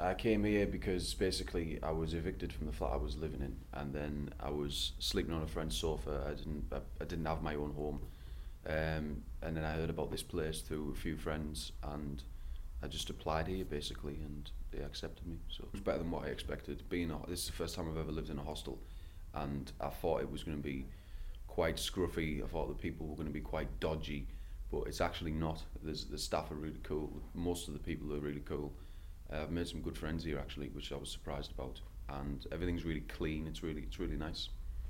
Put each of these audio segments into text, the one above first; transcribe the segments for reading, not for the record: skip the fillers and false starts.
I came here because basically I was evicted from the flat I was living in, and then I was sleeping on a friend's sofa. I didn't have my own home, and then I heard about this place through a few friends, and I just applied here basically, and they accepted me. So it was better than what I expected. This is the first time I've ever lived in a hostel, and I thought it was going to be quite scruffy. I thought the people were going to be quite dodgy, but it's actually not. The staff are really cool. Most of the people are really cool. I've made some good friends here actually, which I was surprised about, and everything's really clean. It's really nice.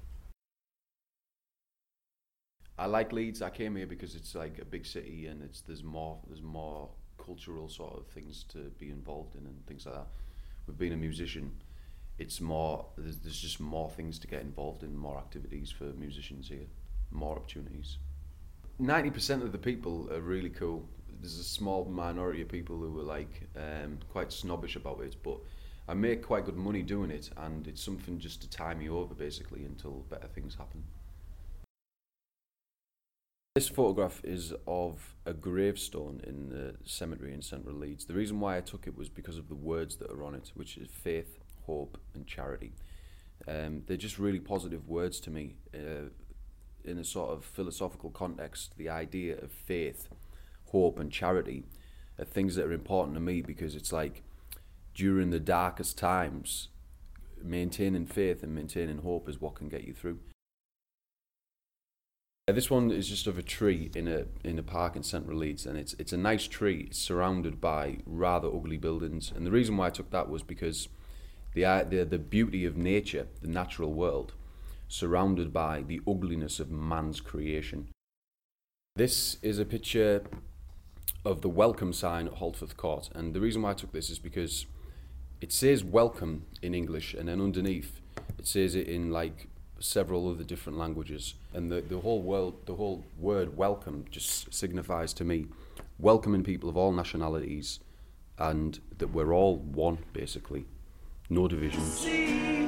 I like Leeds. I came here because it's like a big city, and there's more cultural sort of things to be involved in and things like that. With being a musician, there's just more things to get involved in, more activities for musicians here, more opportunities. 90% of the people are really cool. There's a small minority of people who are like quite snobbish about it, but I make quite good money doing it, and it's something just to tie me over basically until better things happen. This photograph is of a gravestone in the cemetery in central Leeds. The reason why I took it was because of the words that are on it, which is faith, hope and charity. They're just really positive words to me. In a sort of philosophical context, the idea of faith, hope and charity are things that are important to me, because it's like during the darkest times, maintaining faith and maintaining hope is what can get you through. This one is just of a tree in a park in central Leeds, and it's a nice tree. It's surrounded by rather ugly buildings, and the reason why I took that was because the beauty of nature, the natural world, surrounded by the ugliness of man's creation. This is a picture of the welcome sign at Holtworth Court, and the reason why I took this is because it says welcome in English, and then underneath it says it in like several other different languages, and the whole word welcome just signifies to me welcoming people of all nationalities, and that we're all one basically, no divisions.